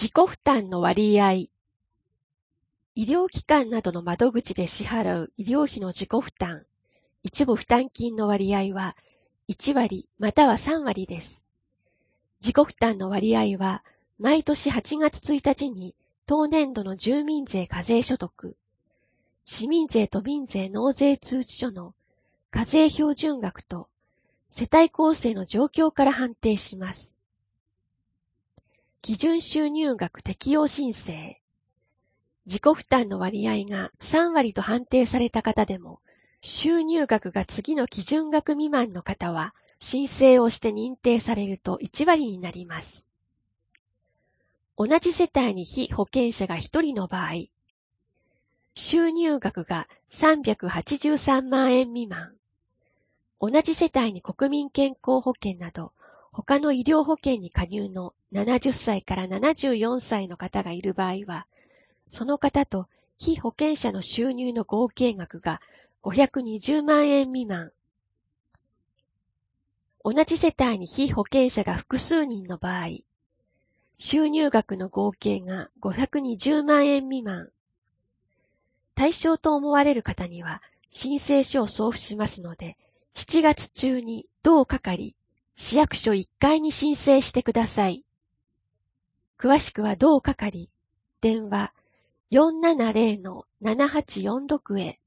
自己負担の割合。医療機関などの窓口で支払う医療費の自己負担、一部負担金の割合は1割または3割です。自己負担の割合は毎年8月1日に当年度の住民税課税所得、市民税と民税納税通知書の課税標準額と世帯構成の状況から判定します。基準収入額適用申請。自己負担の割合が3割と判定された方でも、収入額が次の基準額未満の方は、申請をして認定されると1割になります。同じ世帯に被保険者が1人の場合、収入額が383万円未満、同じ世帯に国民健康保険など、他の医療保険に加入の70歳から74歳の方がいる場合は、その方と被保険者の収入の合計額が520万円未満。同じ世帯に被保険者が複数人の場合、収入額の合計が520万円未満。対象と思われる方には申請書を送付しますので、7月中に同係、市役所1階に申請してください。詳しくは同係、電話 470-7846 へ。